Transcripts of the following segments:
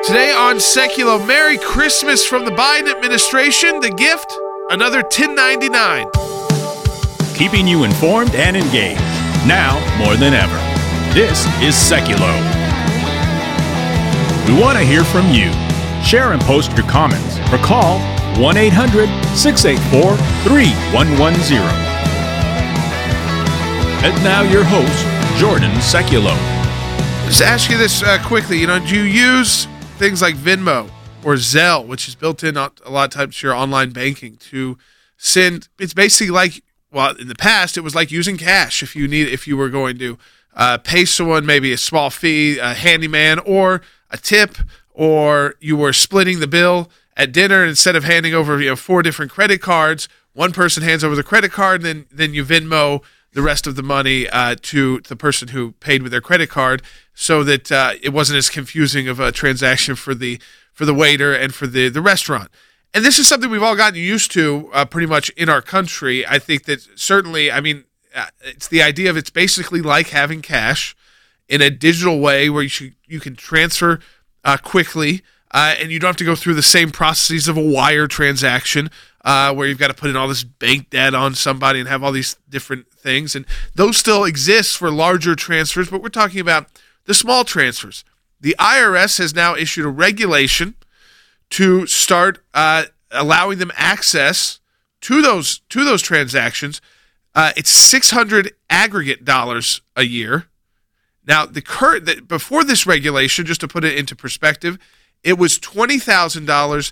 Today on Seculo, Merry Christmas from the Biden administration. The gift, another 1099. Keeping you informed and engaged, now more than ever. This is Seculo. We want to hear from you. Share and post your comments or call 1-800-684-3110. And now your host, Jordan Seculo. Just ask you this quickly. Do you use things like Venmo or Zelle, which is built in a lot of times to your online banking, to send? It's basically like, well, in the past, it was like using cash if you were going to pay someone maybe a small fee, a handyman, or a tip, or you were splitting the bill at dinner. Instead of handing over 4 different credit cards, one person hands over the credit card, and then you Venmo the rest of the money to the person who paid with their credit card, so that it wasn't as confusing of a transaction for the waiter and for the restaurant. And this is something we've all gotten used to pretty much in our country. I think that certainly, it's the idea of it's basically like having cash in a digital way where you can transfer quickly, and you don't have to go through the same processes of a wire transaction where you've got to put in all this bank debt on somebody and have all these different things. And those still exist for larger transfers, but we're talking about the small transfers. The IRS has now issued a regulation to start allowing them access to those transactions. It's $600 aggregate dollars a year. Now, before this regulation, just to put it into perspective, it was $20,000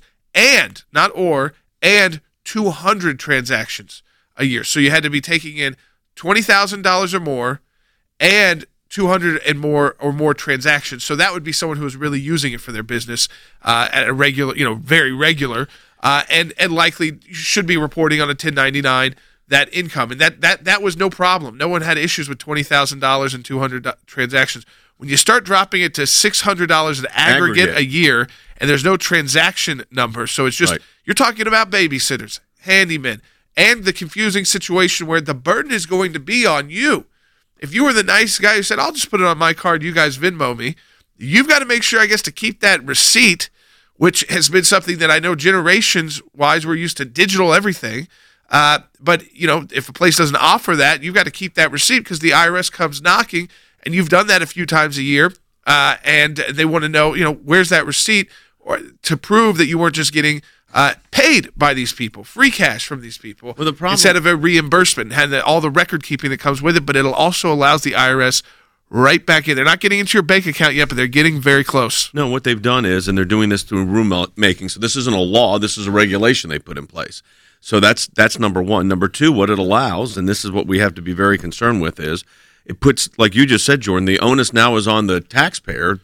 and 200 transactions a year. So you had to be taking in $20,000 or more and 200 and more transactions. So that would be someone who was really using it for their business at a regular, very regular, and likely should be reporting on a 1099 that income. And that was no problem. No one had issues with $20,000 and 200 transactions. When you start dropping it to $600 an aggregate a year, and there's no transaction number, so it's just right. You're talking about babysitters, handymen, and the confusing situation where the burden is going to be on you. If you were the nice guy who said, I'll just put it on my card, you guys Venmo me, you've got to make sure, I guess, to keep that receipt, which has been something that I know generations-wise we're used to digital everything. But, if a place doesn't offer that, you've got to keep that receipt because the IRS comes knocking, and you've done that a few times a year, and they want to know, where's that receipt, or to prove that you weren't just getting paid by these people, free cash from these people, instead of a reimbursement, and all the record keeping that comes with it. But it also allows the IRS right back in. They're not getting into your bank account yet, but they're getting very close. No, what they've done is, and they're doing this through rulemaking, so this isn't a law, this is a regulation they put in place. So that's number one. Number two, what it allows, and this is what we have to be very concerned with, is it puts, like you just said, Jordan, the onus now is on the taxpayer.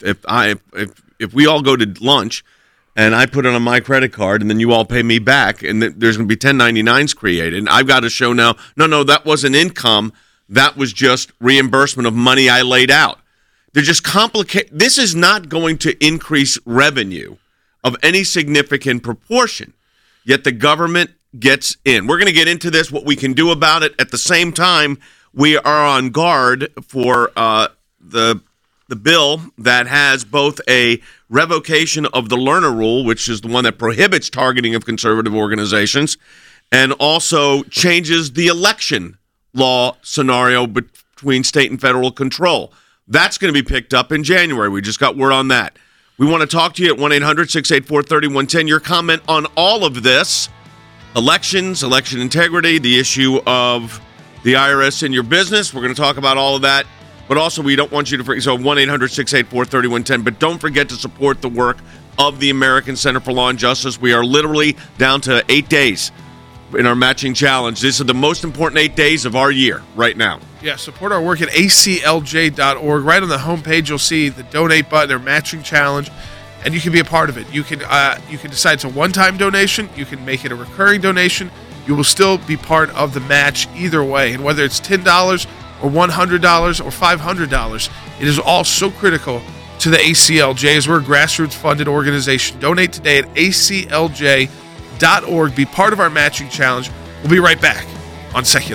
If we all go to lunch and I put it on my credit card and then you all pay me back and there's going to be 1099s created, and I've got to show now, no, that wasn't income. That was just reimbursement of money I laid out. They're just complicated. This is not going to increase revenue of any significant proportion, yet the government gets in. We're going to get into this, what we can do about it. At the same time, we are on guard for the bill that has both a revocation of the Lerner Rule, which is the one that prohibits targeting of conservative organizations, and also changes the election law scenario between state and federal control. That's going to be picked up in January. We just got word on that. We want to talk to you at 1-800-684-3110. Your comment on all of this, elections, election integrity, the issue of the IRS in your business. We're going to talk about all of that. But also, we don't want you to forget, so 1-800-684-3110. But don't forget to support the work of the American Center for Law and Justice. We are literally down to 8 days in our matching challenge. These are the most important 8 days of our year right now. Yeah, support our work at aclj.org. Right on the homepage, you'll see the donate button or matching challenge, and you can be a part of it. You can decide it's a one-time donation. You can make it a recurring donation. You will still be part of the match either way. And whether it's $10 or $100 or $500, it is all so critical to the ACLJ as we're a grassroots-funded organization. Donate today at aclj.org. Be part of our matching challenge. We'll be right back on Seculo.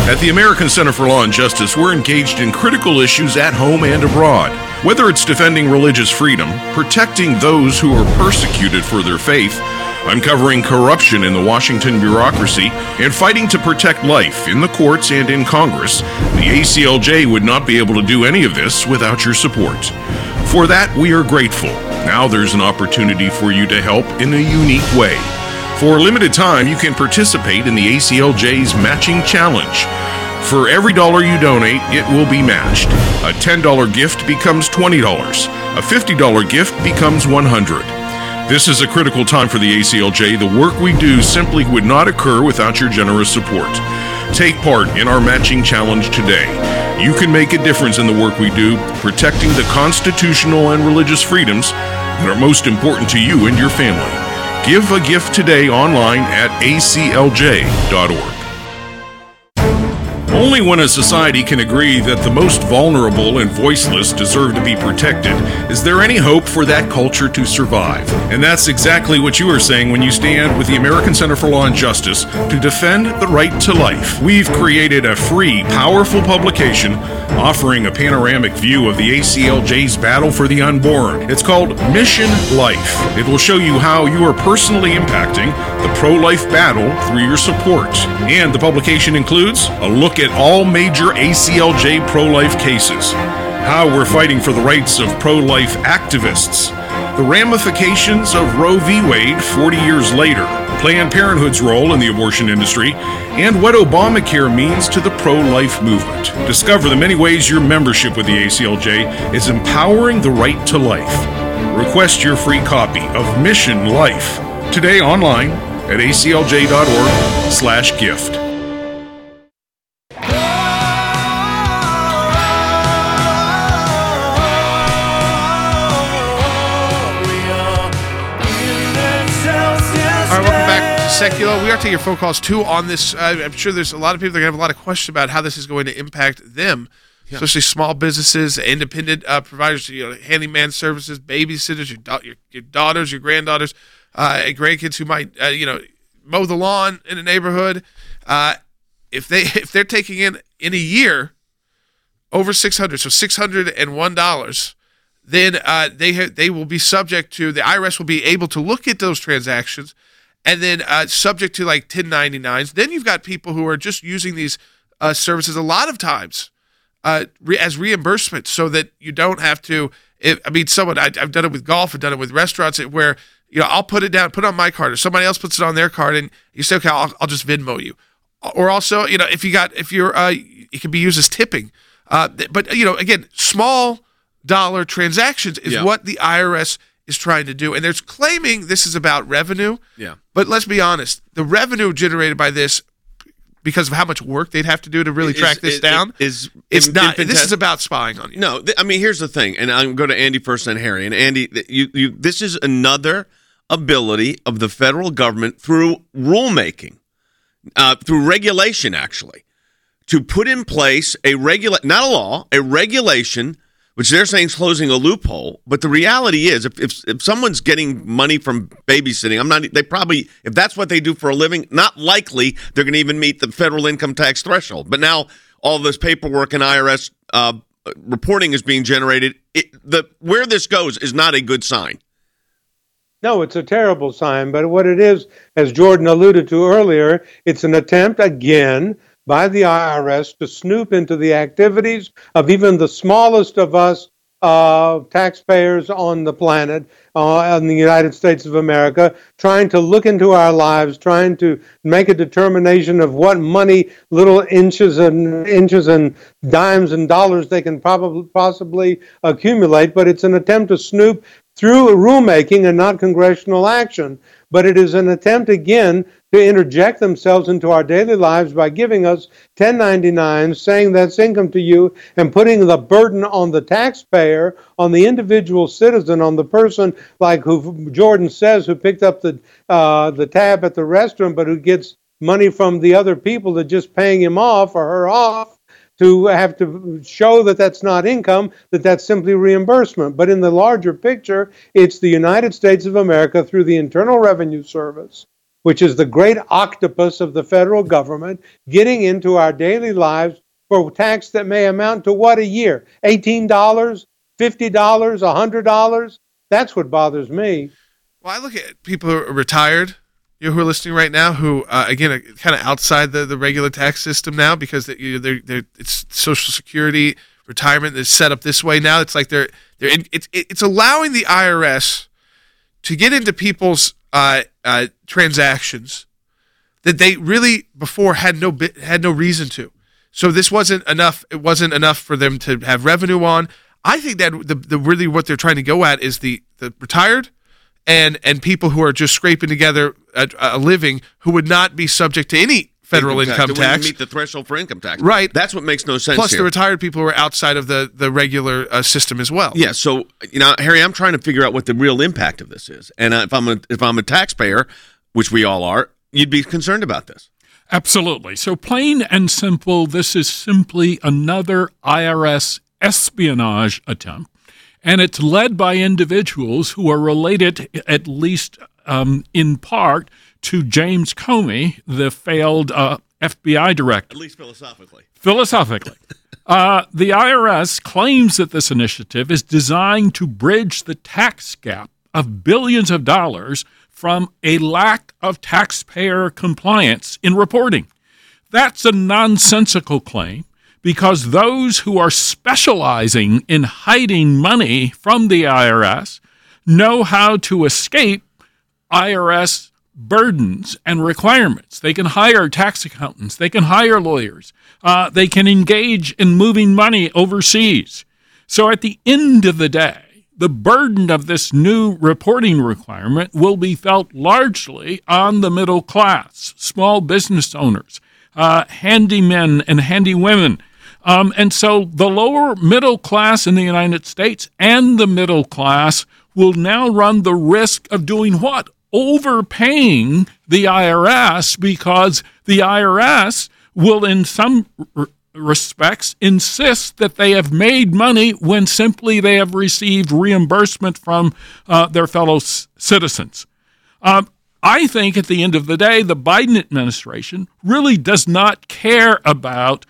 At the American Center for Law and Justice, we're engaged in critical issues at home and abroad. Whether it's defending religious freedom, protecting those who are persecuted for their faith, uncovering corruption in the Washington bureaucracy, and fighting to protect life in the courts and in Congress, the ACLJ would not be able to do any of this without your support. For that, we are grateful. Now there's an opportunity for you to help in a unique way. For a limited time, you can participate in the ACLJ's Matching Challenge. For every dollar you donate, it will be matched. A $10 gift becomes $20. A $50 gift becomes $100. This is a critical time for the ACLJ. The work we do simply would not occur without your generous support. Take part in our Matching Challenge today. You can make a difference in the work we do, protecting the constitutional and religious freedoms that are most important to you and your family. Give a gift today online at aclj.org. Only when a society can agree that the most vulnerable and voiceless deserve to be protected is there any hope for that culture to survive. And that's exactly what you are saying when you stand with the American Center for Law and Justice to defend the right to life. We've created a free, powerful publication offering a panoramic view of the ACLJ's battle for the unborn. It's called Mission Life. It will show you how you are personally impacting the pro-life battle through your support. And the publication includes a look at all major ACLJ pro-life cases, how we're fighting for the rights of pro-life activists, the ramifications of Roe v. Wade 40 years later, Planned Parenthood's role in the abortion industry, and what Obamacare means to the pro-life movement. Discover the many ways your membership with the ACLJ is empowering the right to life. Request your free copy of Mission Life today online at aclj.org/gift. Secular. We are taking your phone calls too on this. I'm sure there's a lot of people that have a lot of questions about how this is going to impact them, especially small businesses, independent providers, handyman services, babysitters, your daughters, your granddaughters, grandkids who might mow the lawn in a neighborhood. If they're taking in a year over $600, so $601, then they will be subject to, the IRS will be able to look at those transactions. And then subject to like 1099s. Then you've got people who are just using these services a lot of times as reimbursement, so that you don't have to. I've done it with golf, I've done it with restaurants, where I'll put it down, put it on my card, or somebody else puts it on their card, and you say, okay, I'll just Venmo you. Or also, it can be used as tipping. But again, small dollar transactions is what the IRS is trying to do, and they're claiming this is about revenue. Yeah. But let's be honest, the revenue generated by this, because of how much work they'd have to do to really track this down, it's not. This is about spying on you. No, here's the thing, and I'm going to Andy first and Harry. And Andy, this is another ability of the federal government through rulemaking, through regulation, actually, to put in place not a law, a regulation, which they're saying is closing a loophole. But the reality is, if someone's getting money from babysitting, if that's what they do for a living, not likely they're going to even meet the federal income tax threshold. But now all this paperwork and IRS reporting is being generated. Where this goes is not a good sign. No, it's a terrible sign. But what it is, as Jordan alluded to earlier, it's an attempt again by the IRS to snoop into the activities of even the smallest of us taxpayers on the planet, in the United States of America, trying to look into our lives, trying to make a determination of what money, little inches and dimes and dollars they can possibly accumulate. But it's an attempt to snoop through rulemaking and not congressional action. But it is an attempt, again, to interject themselves into our daily lives by giving us 1099s, saying that's income to you, and putting the burden on the taxpayer, on the individual citizen, on the person, like who Jordan says, who picked up the tab at the restaurant, but who gets money from the other people that just paying him off or her off, to have to show that that's not income, that that's simply reimbursement. But in the larger picture, it's the United States of America through the Internal Revenue Service which is the great octopus of the federal government, getting into our daily lives for tax that may amount to what a year? $18, $50, $100? That's what bothers me. Well, I look at people who are retired, who are listening right now, who again are kind of outside the regular tax system now because it's Social Security retirement is set up this way now. It's like it's allowing the IRS to get into people's transactions that they really before had no reason to. So this wasn't enough. It wasn't enough for them to have revenue on. I think that the really what they're trying to go at is the retired and people who are just scraping together a living who would not be subject to any federal income tax. Wouldn't meet the threshold for income tax. Right. That's what makes no sense. Plus here. the retired people who are outside of the regular system as well. Yeah. So Harry, I'm trying to figure out what the real impact of this is, and if I'm a taxpayer, which we all are, you'd be concerned about this. Absolutely. So plain and simple, this is simply another IRS espionage attempt, and it's led by individuals who are related, at least in part, to James Comey, the failed FBI director. At least philosophically. Philosophically. The IRS claims that this initiative is designed to bridge the tax gap of billions of dollars from a lack of taxpayer compliance in reporting. That's a nonsensical claim because those who are specializing in hiding money from the IRS know how to escape IRS burdens and requirements. They can hire tax accountants. They can hire lawyers. They can engage in moving money overseas. So at the end of the day, the burden of this new reporting requirement will be felt largely on the middle class, small business owners, handymen and handywomen. And so the lower middle class in the United States and the middle class will now run the risk of doing what? Overpaying the IRS because the IRS will in some respects insist that they have made money when simply they have received reimbursement from their fellow citizens. I think at the end of the day, the Biden administration really does not care about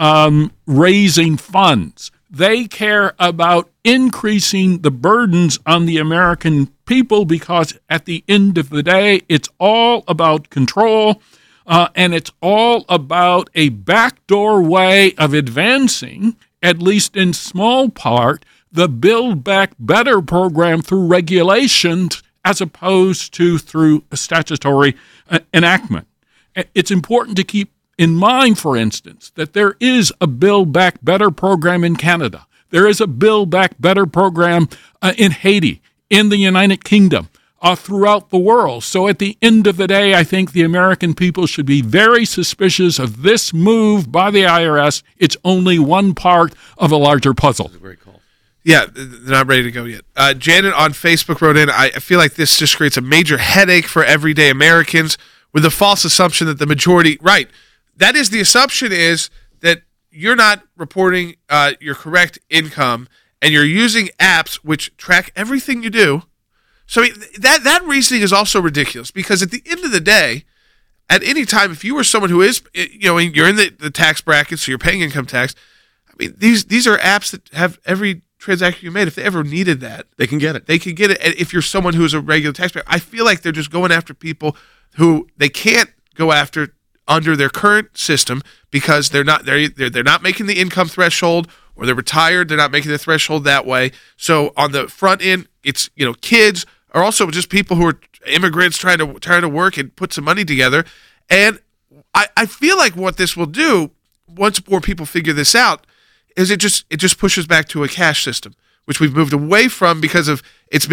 raising funds. They care about increasing the burdens on the American people because at the end of the day, it's all about control. And it's all about a backdoor way of advancing, at least in small part, the Build Back Better program through regulations as opposed to through a statutory enactment. It's important to keep in mind, for instance, that there is a Build Back Better program in Canada. There is a Build Back Better program in Haiti, in the United Kingdom. Throughout the world. So at the end of the day, I think the American people should be very suspicious of this move by the IRS. It's only one part of a larger puzzle. That's a great call. Yeah, they're not ready to go yet. Janet on Facebook wrote in, I feel like this just creates a major headache for everyday Americans with the false assumption that the majority, right, that is the assumption is that you're not reporting your correct income and you're using apps which track everything you do. So that reasoning is also ridiculous because at the end of the day, at any time, if you were someone who is, you're in the tax bracket, so you're paying income tax. I mean, these are apps that have every transaction you made. If they ever needed that, they can get it. They can get it. And if you're someone who is a regular taxpayer, I feel like they're just going after people who they can't go after under their current system because they're not making the income threshold, or they're retired. They're not making the threshold that way. So on the front end, it's kids. Or also just people who are immigrants trying to work and put some money together. And I feel like what this will do, once more people figure this out, is it just pushes back to a cash system, which we've moved away from because of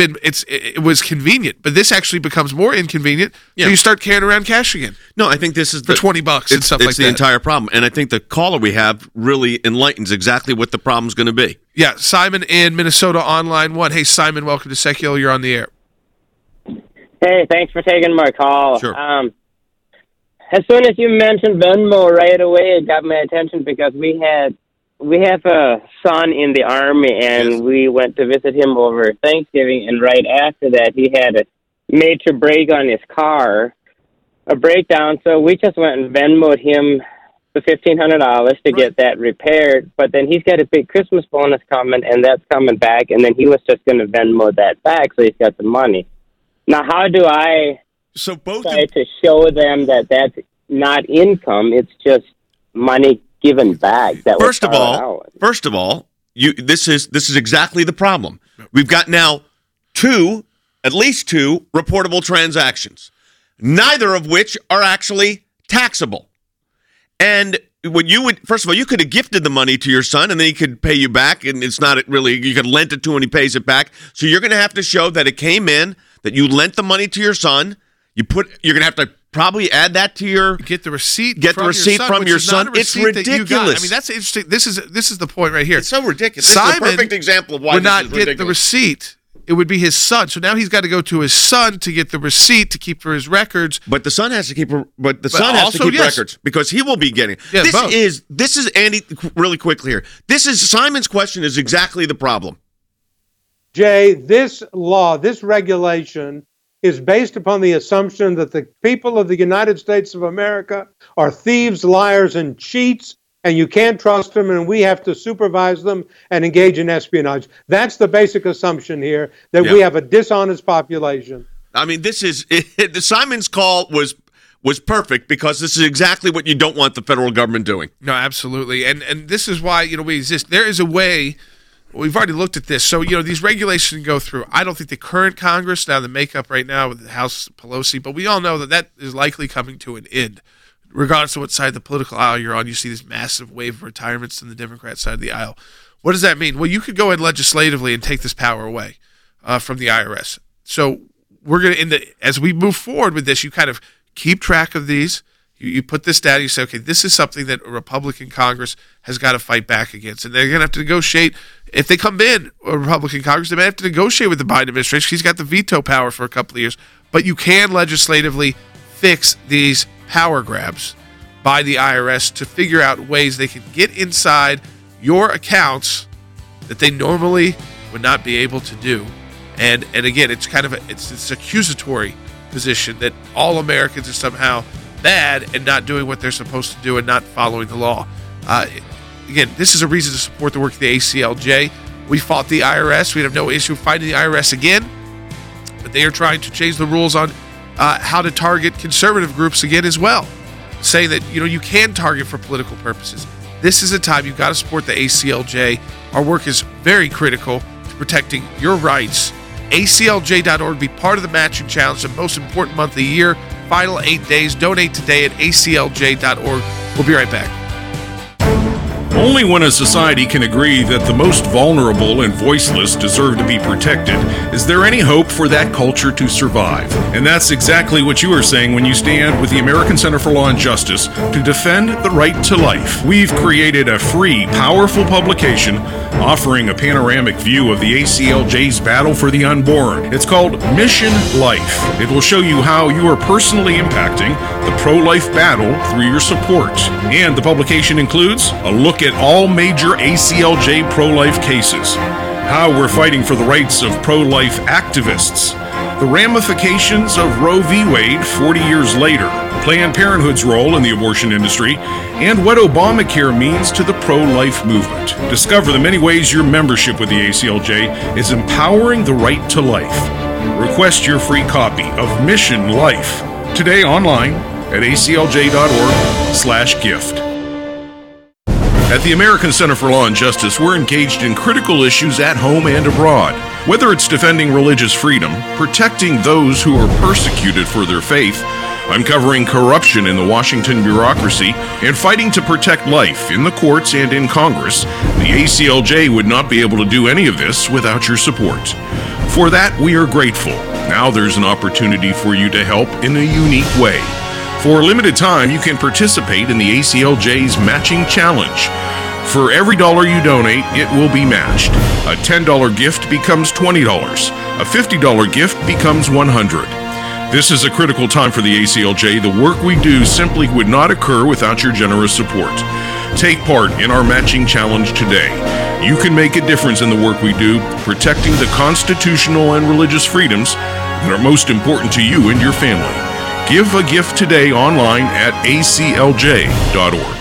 it was convenient. But this actually becomes more inconvenient. Yeah. So you start carrying around cash again. No, I think this is for $20 and stuff like that. It's the entire problem. And I think the caller we have really enlightens exactly what the problem's going to be. Yeah, Simon in Minnesota on line 1. Hey, Simon, welcome to Secular. You're on the air. Hey, thanks for taking my call. Sure. As soon as you mentioned Venmo right away, it got my attention because we have a son in the Army, and we went to visit him over Thanksgiving, and right after that, he had a major break on his car, a breakdown. So we just went and Venmoed him the $1,500 to get that repaired. But then he's got a big Christmas bonus coming, and that's coming back. And then he was just going to Venmo that back, so he's got the money. Now, how do I try to show them that that's not income? It's just money given back. That First of all, this is exactly the problem. We've got now at least two reportable transactions, neither of which are actually taxable. And when first of all, you could have gifted the money to your son and then he could pay you back, and it's not really, you could lend it to him and he pays it back. So you're going to have to show that it came in, that you lent the money to your son. You're going to have to probably add that to your get the receipt from your son. It's ridiculous. I mean, that's interesting. This is the point right here. It's so ridiculous. Simon this is a perfect example of why would this not is get ridiculous. the receipt. It would be his son. So now he's got to go to his son to get the receipt to keep for his records. But the son has to keep. Records because he will be getting. Yeah, this is Andy. Really quickly here. This is Simon's question. Is exactly the problem. Jay, this law, this regulation is based upon the assumption that the people of the United States of America are thieves, liars, and cheats, and you can't trust them, and we have to supervise them and engage in espionage. That's the basic assumption here, that we have a dishonest population. I mean, Simon's call was perfect because this is exactly what you don't want the federal government doing. No, absolutely. And this is why, we exist. There is a way. We've already looked at this. So, these regulations go through. I don't think the current Congress, now the makeup right now with the House Pelosi, but we all know that is likely coming to an end. Regardless of what side of the political aisle you're on, you see this massive wave of retirements on the Democrat side of the aisle. What does that mean? Well, you could go in legislatively and take this power away from the IRS. So we're going to, as we move forward with this, you kind of keep track of these. You put this down, you say, okay, this is something that a Republican Congress has got to fight back against. And they're going to have to negotiate. If they come in, a Republican Congress, they may have to negotiate with the Biden administration. He's got the veto power for a couple of years. But you can legislatively fix these power grabs by the IRS to figure out ways they can get inside your accounts that they normally would not be able to do. And again, it's kind of it's accusatory position that all Americans are somehow bad and not doing what they're supposed to do and not following the law. Again, this is a reason to support the work of the ACLJ. We fought the IRS. We have no issue fighting the IRS again, but they are trying to change the rules on how to target conservative groups again as well, saying that you can target for political purposes. This is a time you've got to support the ACLJ. Our work is very critical to protecting your rights. ACLJ.org. Be part of the matching challenge, the most important month of the year. Final 8 days. Donate today at ACLJ.org. We'll be right back. Only when a society can agree that the most vulnerable and voiceless deserve to be protected is there any hope for that culture to survive. And that's exactly what you are saying when you stand with the American Center for Law and Justice to defend the right to life. We've created a free, powerful publication offering a panoramic view of the ACLJ's battle for the unborn. It's called Mission Life. It will show you how you are personally impacting the pro-life battle through your support. And the publication includes a look at all major ACLJ pro-life cases, how we're fighting for the rights of pro-life activists, the ramifications of Roe v. Wade 40 years later, Planned Parenthood's role in the abortion industry, and what Obamacare means to the pro-life movement. Discover the many ways your membership with the ACLJ is empowering the right to life. Request your free copy of Mission Life today online at aclj.org/gift. At the American Center for Law and Justice, we're engaged in critical issues at home and abroad. Whether it's defending religious freedom, protecting those who are persecuted for their faith, uncovering corruption in the Washington bureaucracy, and fighting to protect life in the courts and in Congress, the ACLJ would not be able to do any of this without your support. For that, we are grateful. Now there's an opportunity for you to help in a unique way. For a limited time, you can participate in the ACLJ's Matching Challenge. For every dollar you donate, it will be matched. A $10 gift becomes $20. A $50 gift becomes $100. This is a critical time for the ACLJ. The work we do simply would not occur without your generous support. Take part in our Matching Challenge today. You can make a difference in the work we do, protecting the constitutional and religious freedoms that are most important to you and your family. Give a gift today online at aclj.org.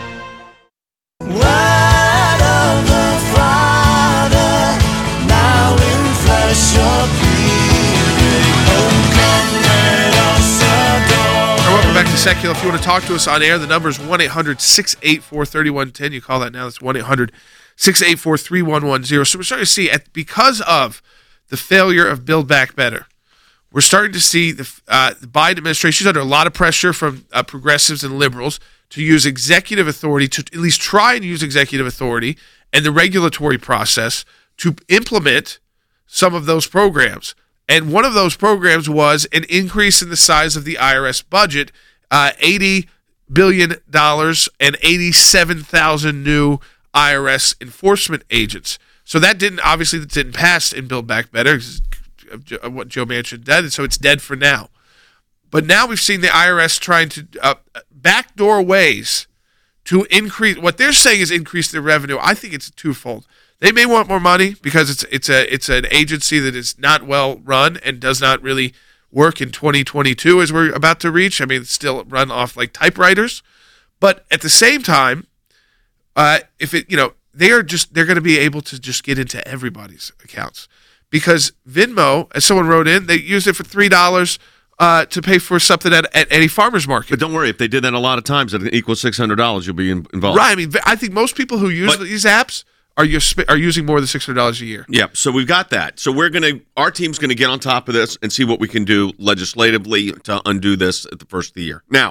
Welcome back to Secular. If you want to talk to us on air, the number is 1-800-684-3110. You call that now. That's 1-800-684-3110. So we're starting to see, because of the failure of Build Back Better, we're starting to see the Biden administration is under a lot of pressure from progressives and liberals to use executive authority, to at least try and use executive authority and the regulatory process to implement some of those programs. And one of those programs was an increase in the size of the IRS budget, $80 billion and 87,000 new IRS enforcement agents. So that didn't pass in Build Back Better, what Joe Manchin did, and so it's dead for now. But now we've seen the IRS trying to backdoor ways to increase. What they're saying is increase their revenue. I think it's twofold. They may want more money because it's an agency that is not well run and does not really work in 2022 as we're about to reach. I mean, it's still run off like typewriters. But at the same time, they're going to be able to just get into everybody's accounts, because Venmo, as someone wrote in, they used it for $3 to pay for something at any farmer's market. But don't worry, if they did that a lot of times, it equals $600. You'll be involved. Right. I mean, I think most people who use these apps are using more than $600 a year. Yeah, so we've got that. So our team's going to get on top of this and see what we can do legislatively to undo this at the first of the year. Now,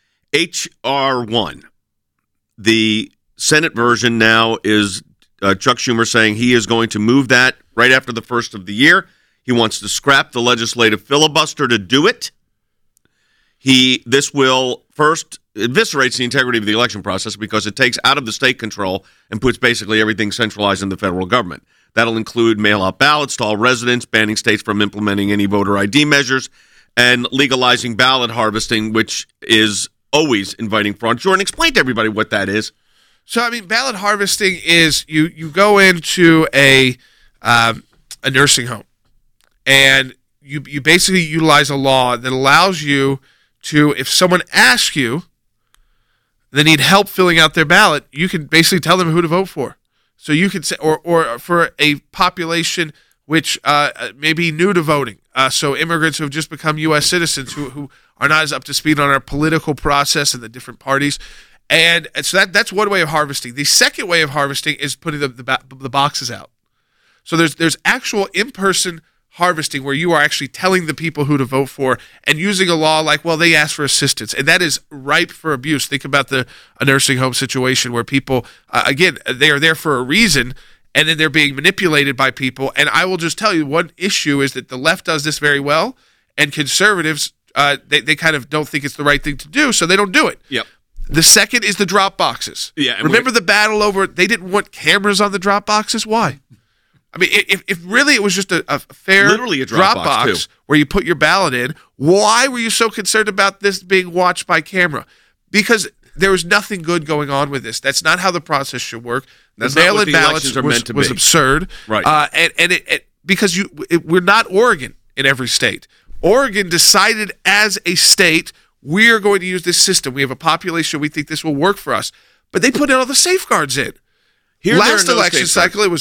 H.R. 1, the Senate version now is Chuck Schumer saying he is going to move that right after the first of the year. He wants to scrap the legislative filibuster to do it. This will first eviscerates the integrity of the election process because it takes out of the state control and puts basically everything centralized in the federal government. That'll include mail-out ballots to all residents, banning states from implementing any voter ID measures, and legalizing ballot harvesting, which is always inviting fraud. Jordan, explain to everybody what that is. So, I mean, ballot harvesting is you go into a nursing home, and you basically utilize a law that allows you to, if someone asks you, they need help filling out their ballot, you can basically tell them who to vote for. So you can say, or for a population which may be new to voting, so immigrants who have just become U.S. citizens who are not as up to speed on our political process and the different parties. And so that's one way of harvesting. The second way of harvesting is putting the boxes out. So there's actual in-person harvesting where you are actually telling the people who to vote for and using a law like, well, they asked for assistance. And that is ripe for abuse. Think about a nursing home situation where people, again, they are there for a reason, and then they're being manipulated by people. And I will just tell you, one issue is that the left does this very well, and conservatives, they kind of don't think it's the right thing to do, so they don't do it. Yep. The second is the drop boxes. Yeah, remember the battle over, they didn't want cameras on the drop boxes? Why? I mean, if really it was just a fair literally a drop box where you put your ballot in, why were you so concerned about this being watched by camera? Because there was nothing good going on with this. That's not how the process should work. That's the mail-in ballots was absurd. Right. Because we're not Oregon in every state. Oregon decided as a state, we are going to use this system. We have a population. We think this will work for us. But they put in all the safeguards in. Last election cycle, it was,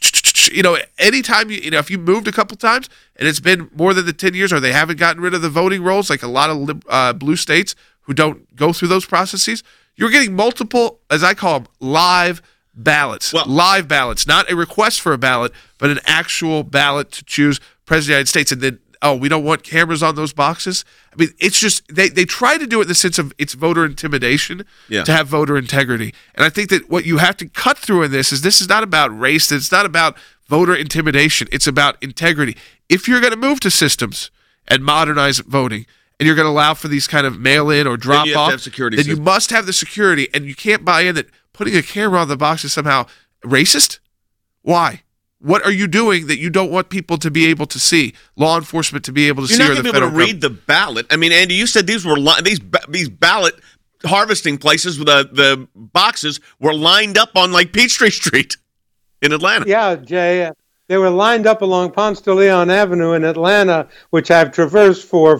anytime, if you moved a couple times and it's been more than the 10 years or they haven't gotten rid of the voting rolls, like a lot of blue states who don't go through those processes, you're getting multiple, as I call them, live ballots. Well, live ballots, not a request for a ballot, but an actual ballot to choose President of the United States. And then, we don't want cameras on those boxes. I mean, it's just, they try to do it in the sense of it's voter intimidation to have voter integrity. And I think that what you have to cut through in this is not about race, it's not about voter intimidation, it's about integrity. If you're going to move to systems and modernize voting, and you're going to allow for these kind of mail-in or drop-off, then you must have the security, and you can't buy in that putting a camera on the box is somehow racist. Why? What are you doing that you don't want people to be able to see? Law enforcement to be able to see? You're not going to be able to read the ballot. I mean, Andy, you said these were these ballot harvesting places with the boxes were lined up on like Peachtree Street in Atlanta. Yeah, Jay. They were lined up along Ponce de Leon Avenue in Atlanta, which I've traversed for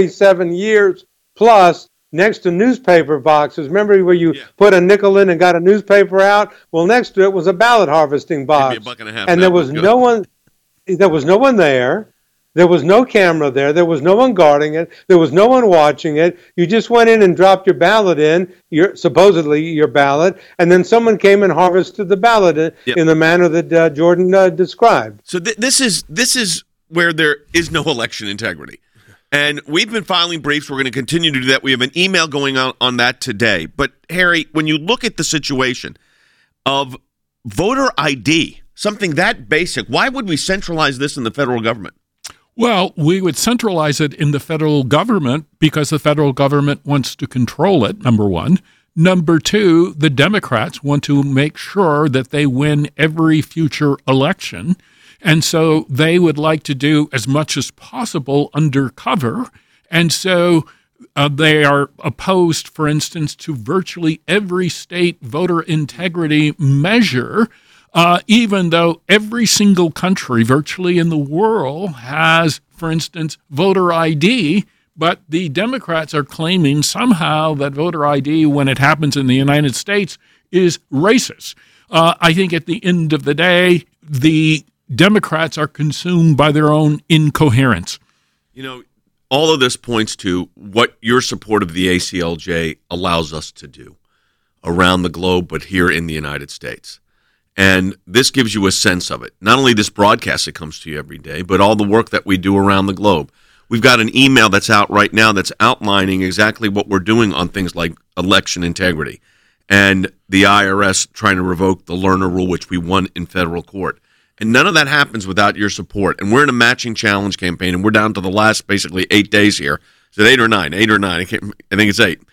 47 years plus, next to newspaper boxes. Remember where you put a nickel in and got a newspaper out? Well, next to it was a ballot harvesting box. Maybe $1.50 and there was no one. There was no one there. There was no camera there. There was no one guarding it. There was no one watching it. You just went in and dropped your ballot in, supposedly your ballot, and then someone came and harvested the ballot in the manner that Jordan described. So this is where there is no election integrity. And we've been filing briefs. We're going to continue to do that. We have an email going on that today. But, Harry, when you look at the situation of voter ID, something that basic, why would we centralize this in the federal government? Well, we would centralize it in the federal government because the federal government wants to control it, number one. Number two, the Democrats want to make sure that they win every future election. And so they would like to do as much as possible undercover. And so they are opposed, for instance, to virtually every state voter integrity measure, even though every single country virtually in the world has, for instance, voter ID. But the Democrats are claiming somehow that voter ID, when it happens in the United States, is racist. I think at the end of the day, the Democrats are consumed by their own incoherence. You know, all of this points to what your support of the ACLJ allows us to do around the globe, but here in the United States. And this gives you a sense of it. Not only this broadcast that comes to you every day, but all the work that we do around the globe. We've got an email that's out right now that's outlining exactly what we're doing on things like election integrity and the IRS trying to revoke the Lerner rule, which we won in federal court. And none of that happens without your support. And we're in a matching challenge campaign, and we're down to the last basically 8 days here. Is it 8 or 9? 8 or 9. I think it's 8.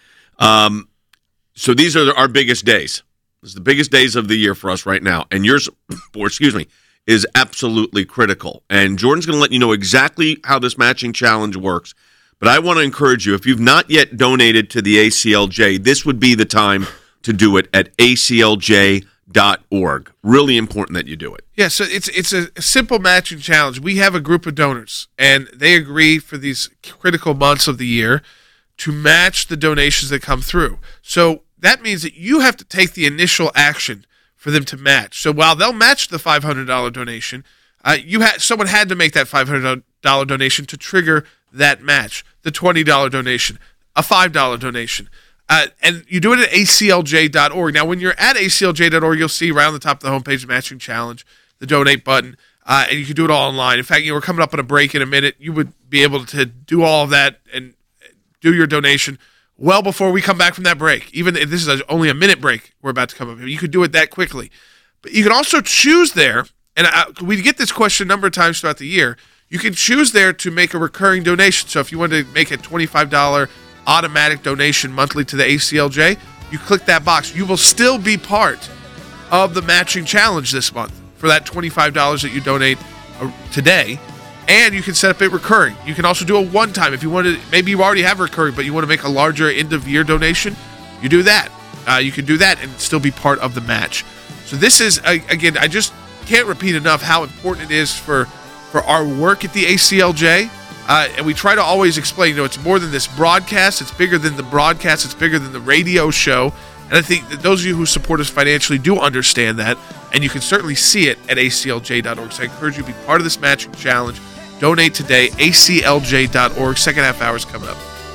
So these are our biggest days. This is the biggest days of the year for us right now. And your support, is absolutely critical. And Jordan's going to let you know exactly how this matching challenge works. But I want to encourage you, if you've not yet donated to the ACLJ, this would be the time to do it at aclj.org. Really important that you do it. Yeah, so it's a simple matching challenge. We have a group of donors, and they agree for these critical months of the year to match the donations that come through. So that means that you have to take the initial action for them to match. So while they'll match the $500 donation, someone had to make that $500 donation to trigger that match, the $20 donation, a $5 donation. And you do it at aclj.org. Now, when you're at aclj.org, you'll see right on the top of the homepage, Matching Challenge, the donate button, and you can do it all online. In fact, we're coming up on a break in a minute. You would be able to do all of that and do your donation well before we come back from that break. Even if this is only a minute break we're about to come up here, you could do it that quickly. But you can also choose there, and we get this question a number of times throughout the year, you can choose there to make a recurring donation. So if you want to make a $25 automatic donation monthly to the ACLJ, you click that box. You will still be part of the matching challenge this month for that $25 that you donate today. And you can set up it recurring. You can also do a one-time. If you want to, maybe you already have recurring, but you want to make a larger end-of-year donation, you do that. You can do that and still be part of the match. So this is, again, I just can't repeat enough how important it is for our work at the ACLJ. And we try to always explain, it's more than this broadcast. It's bigger than the broadcast. It's bigger than the radio show. And I think that those of you who support us financially do understand that. And you can certainly see it at aclj.org. So I encourage you to be part of this matching challenge. Donate today, aclj.org. Second half hour is coming up.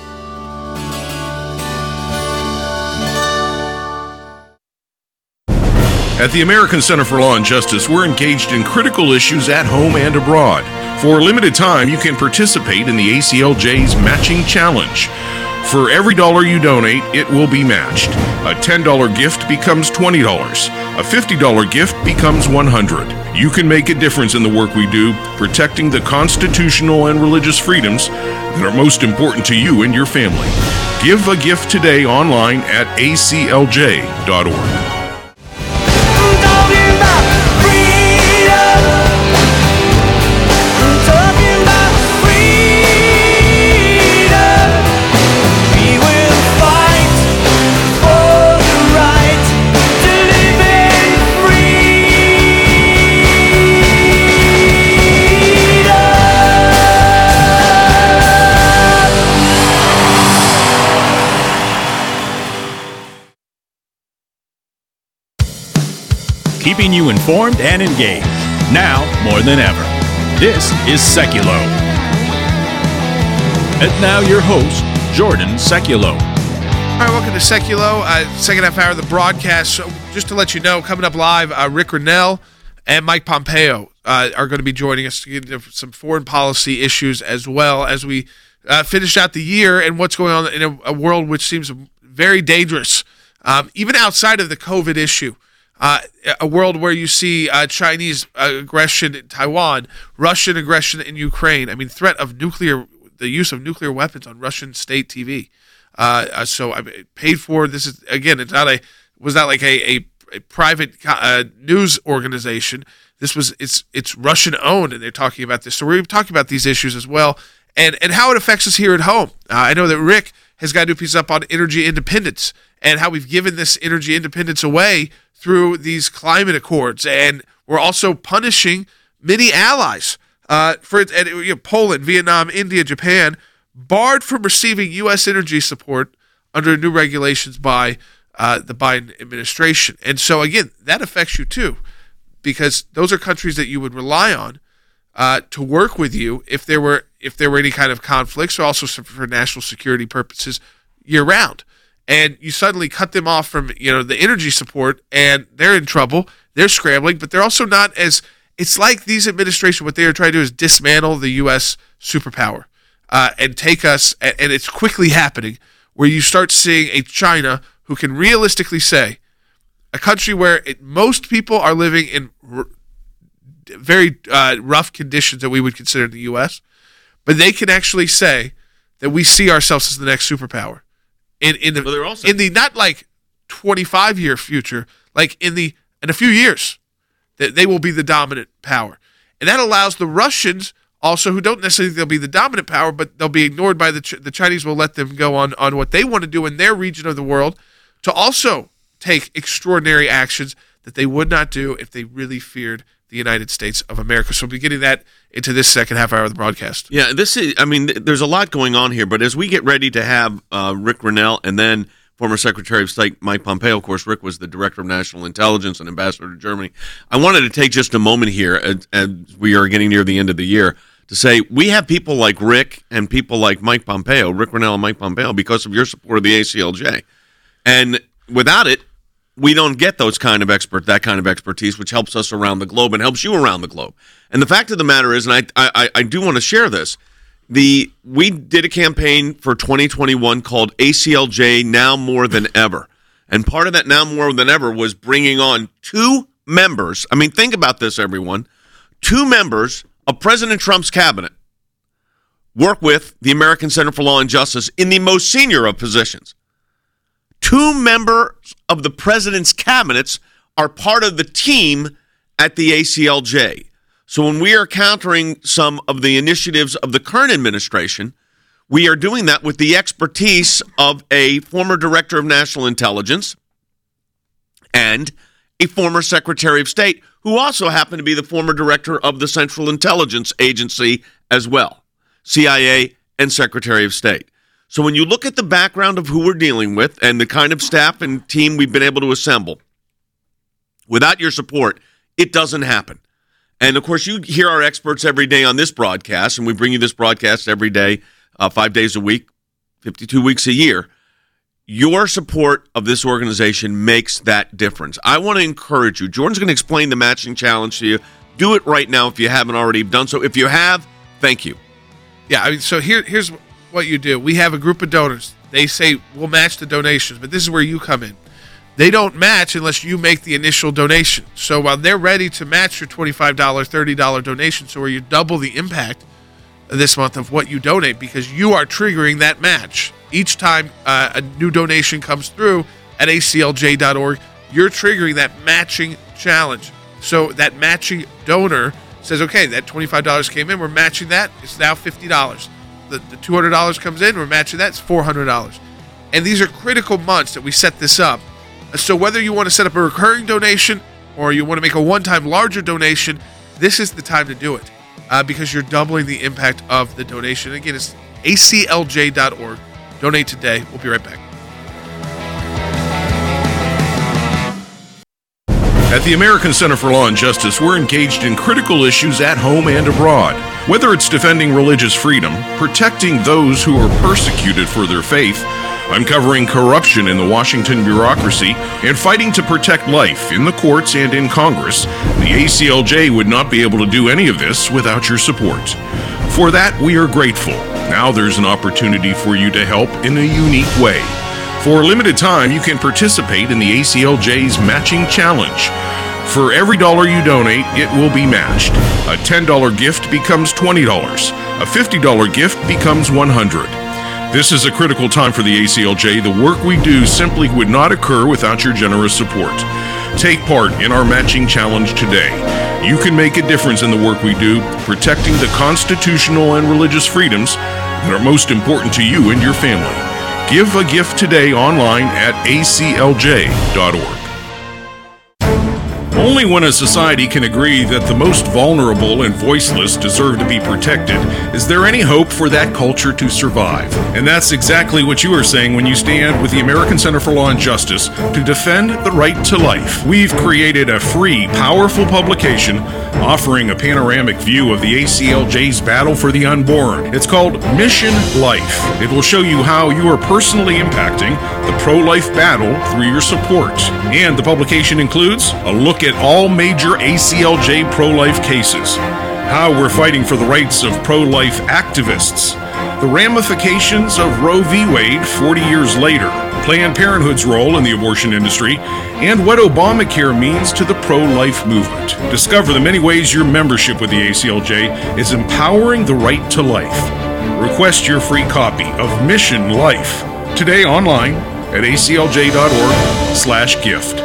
At the American Center for Law and Justice, we're engaged in critical issues at home and abroad. For a limited time, you can participate in the ACLJ's Matching Challenge. For every dollar you donate, it will be matched. A $10 gift becomes $20. A $50 gift becomes $100. You can make a difference in the work we do, protecting the constitutional and religious freedoms that are most important to you and your family. Give a gift today online at aclj.org. keeping you informed and engaged. Now more than ever. This is Seculo. And now your host, Jordan Seculo. All right, welcome to Seculo, second half hour of the broadcast. So just to let you know, coming up live, Rick Grenell and Mike Pompeo are going to be joining us to get into some foreign policy issues as well as we finish out the year and what's going on in a world which seems very dangerous, even outside of the COVID issue. A world where you see Chinese aggression in Taiwan, Russian aggression in Ukraine. I mean, threat of the use of nuclear weapons on Russian state TV. So I paid for this. Is again, was not like a private news organization. It's Russian owned, and they're talking about this. So we're talking about these issues as well, and how it affects us here at home. I know that Rick has got a new piece up on energy independence and how we've given this energy independence away through these climate accords, and we're also punishing many allies. Poland, Vietnam, India, Japan, barred from receiving U.S. energy support under new regulations by the Biden administration. And so, again, that affects you too, because those are countries that you would rely on to work with you if there were any kind of conflicts, or also for national security purposes year-round. And you suddenly cut them off from the energy support, and they're in trouble. They're scrambling, but they're also not as – it's like these administration, what they are trying to do is dismantle the U.S. superpower and take us – and it's quickly happening, where you start seeing a China who can realistically say, a country where most people are living in very rough conditions that we would consider in the U.S., but they can actually say that we see ourselves as the next superpower. In the not like 25-year future, like in a few years, that they will be the dominant power. And that allows the Russians also, who don't necessarily think they'll be the dominant power, but they'll be ignored by the Chinese, will let them go on what they want to do in their region of the world, to also take extraordinary actions that they would not do if they really feared the United States of America. So we'll be getting that into this second half hour of the broadcast. Yeah, there's a lot going on here, but as we get ready to have Rick Grenell and then former Secretary of State Mike Pompeo, of course, Rick was the Director of National Intelligence and Ambassador to Germany, I wanted to take just a moment here, as we are getting near the end of the year, to say we have people like Rick and people like Mike Pompeo, Rick Grenell and Mike Pompeo, because of your support of the ACLJ. And without it, we don't get that kind of expertise, which helps us around the globe and helps you around the globe. And the fact of the matter is, and I do want to share this, we did a campaign for 2021 called ACLJ Now More Than Ever. And part of that Now More Than Ever was bringing on 2 members. I mean, think about this, everyone. 2 members of President Trump's cabinet work with the American Center for Law and Justice in the most senior of positions. 2 members of the president's cabinets are part of the team at the ACLJ. So when we are countering some of the initiatives of the current administration, we are doing that with the expertise of a former Director of National Intelligence and a former Secretary of State, who also happened to be the former Director of the Central Intelligence Agency as well, CIA and Secretary of State. So when you look at the background of who we're dealing with and the kind of staff and team we've been able to assemble, without your support, it doesn't happen. And, of course, you hear our experts every day on this broadcast, and we bring you this broadcast every day, 5 days a week, 52 weeks a year. Your support of this organization makes that difference. I want to encourage you. Jordan's going to explain the matching challenge to you. Do it right now if you haven't already done so. If you have, thank you. Yeah, I mean, so here's what you do. We have a group of donors. They say we'll match the donations, but this is where you come in. They don't match unless you make the initial donation. So while they're ready to match your $25, $30 donation, so where you double the impact this month of what you donate, because you are triggering that match. Each time a new donation comes through at aclj.org, you're triggering that matching challenge. So that matching donor says, okay, that $25 came in, we're matching that, it's now $50. The $200 comes in, we're matching that, it's $400. And these are critical months that we set this up. So whether you want to set up a recurring donation or you want to make a one-time larger donation, this is the time to do it because you're doubling the impact of the donation. Again, it's aclj.org. Donate today. We'll be right back. At the American Center for Law and Justice, we're engaged in critical issues at home and abroad. Whether it's defending religious freedom, protecting those who are persecuted for their faith, uncovering corruption in the Washington bureaucracy, and fighting to protect life in the courts and in Congress, the ACLJ would not be able to do any of this without your support. For that, we are grateful. Now there's an opportunity for you to help in a unique way. For a limited time, you can participate in the ACLJ's Matching Challenge. For every dollar you donate, it will be matched. A $10 gift becomes $20. A $50 gift becomes $100. This is a critical time for the ACLJ. The work we do simply would not occur without your generous support. Take part in our Matching Challenge today. You can make a difference in the work we do, protecting the constitutional and religious freedoms that are most important to you and your family. Give a gift today online at aclj.org. Only when a society can agree that the most vulnerable and voiceless deserve to be protected is there any hope for that culture to survive. And that's exactly what you are saying when you stand with the American Center for Law and Justice to defend the right to life. We've created a free, powerful publication offering a panoramic view of the ACLJ's battle for the unborn. It's called Mission Life. It will show you how you are personally impacting the pro-life battle through your support. And the publication includes a look at all major ACLJ pro-life cases, how we're fighting for the rights of pro-life activists, the ramifications of Roe v. Wade 40 years later, Planned Parenthood's role in the abortion industry, and what Obamacare means to the pro-life movement. Discover the many ways your membership with the ACLJ is empowering the right to life. Request your free copy of Mission Life today online at aclj.org/gift.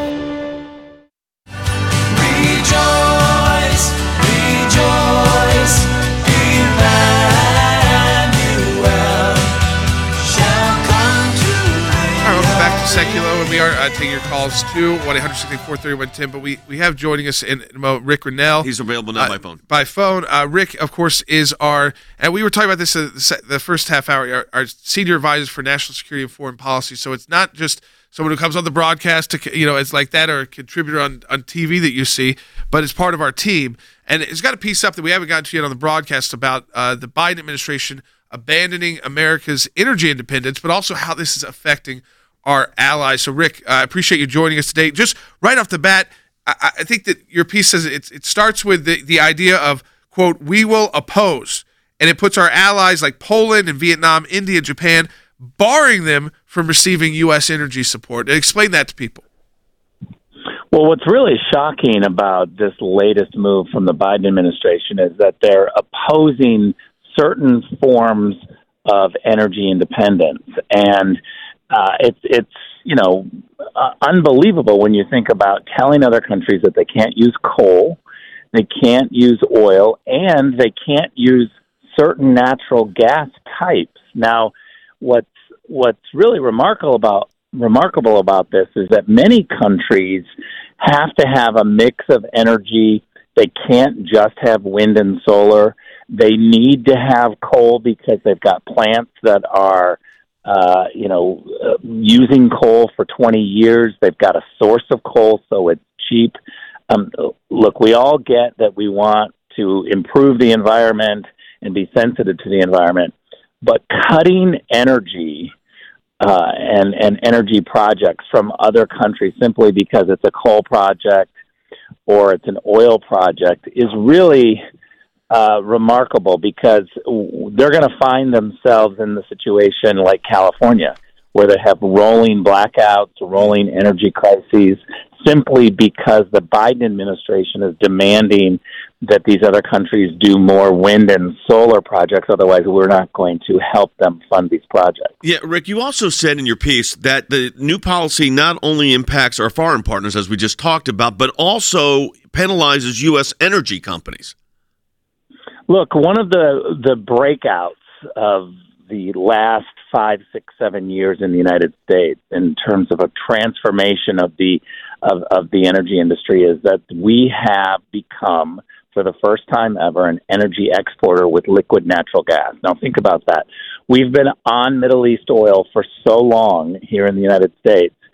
Seculo, and we are taking your calls too, 1-800-684-3110. But we have joining us in a moment Rick Grinnell. He's available now by phone. By phone. Rick, of course, is our, and we were talking about this the first half hour, our senior advisor for national security and foreign policy. So it's not just someone who comes on the broadcast to, it's like that, or a contributor on TV that you see, but it's part of our team. And it's got a piece up that we haven't gotten to yet on the broadcast about the Biden administration abandoning America's energy independence, but also how this is affecting our allies. So, Rick, I appreciate you joining us today. Just right off the bat, I think that your piece says it starts with the idea of, quote, we will oppose. And it puts our allies like Poland and Vietnam, India, Japan, barring them from receiving U.S. energy support. Explain that to people. Well, what's really shocking about this latest move from the Biden administration is that they're opposing certain forms of energy independence. And it's unbelievable when you think about telling other countries that they can't use coal, they can't use oil, and they can't use certain natural gas types. Now, what's really remarkable about this is that many countries have to have a mix of energy. They can't just have wind and solar. They need to have coal because they've got plants that are using coal for 20 years. They've got a source of coal, so it's cheap. Look, we all get that we want to improve the environment and be sensitive to the environment, but cutting energy and energy projects from other countries simply because it's a coal project or it's an oil project is really remarkable, because they're going to find themselves in the situation like California, where they have rolling blackouts, rolling energy crises, simply because the Biden administration is demanding that these other countries do more wind and solar projects. Otherwise, we're not going to help them fund these projects. Yeah, Rick, you also said in your piece that the new policy not only impacts our foreign partners, as we just talked about, but also penalizes U.S. energy companies. Look, one of the breakouts of the last 5, 6, 7 years in the United States in terms of a transformation of the energy industry is that we have become, for the first time ever, an energy exporter with liquid natural gas. Now think about that. We've been on Middle East oil for so long here in the United States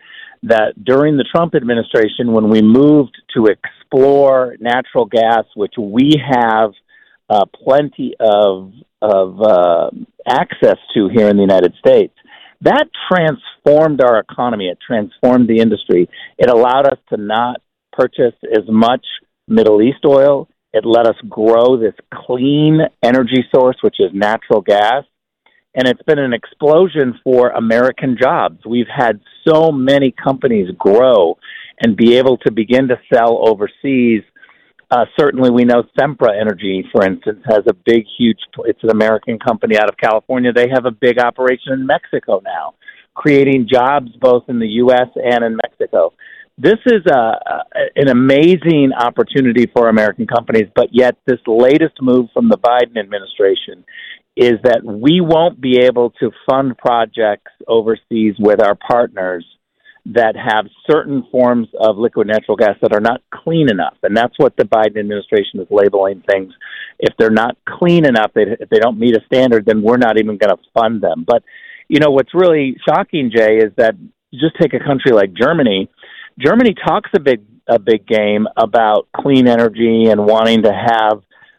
that during the Trump administration, when we moved to explore natural gas, which we have plenty of access to here in the United States, that transformed our economy. It transformed the industry. It allowed us to not purchase as much Middle East oil. It let us grow this clean energy source, which is natural gas. And it's been an explosion for American jobs. We've had so many companies grow and be able to begin to sell overseas. Certainly, we know Sempra Energy, for instance, has a big, huge, it's an American company out of California. They have a big operation in Mexico now, creating jobs both in the U.S. and in Mexico. This is an amazing opportunity for American companies, but yet this latest move from the Biden administration is that we won't be able to fund projects overseas with our partners that have certain forms of liquid natural gas that are not clean enough. And that's what the Biden administration is labeling things. If they're not clean enough, if they don't meet a standard, then we're not even going to fund them. But, you know, what's really shocking, Jay, is that just take a country like Germany. Germany talks a big game about clean energy and wanting to have,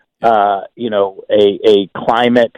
a climate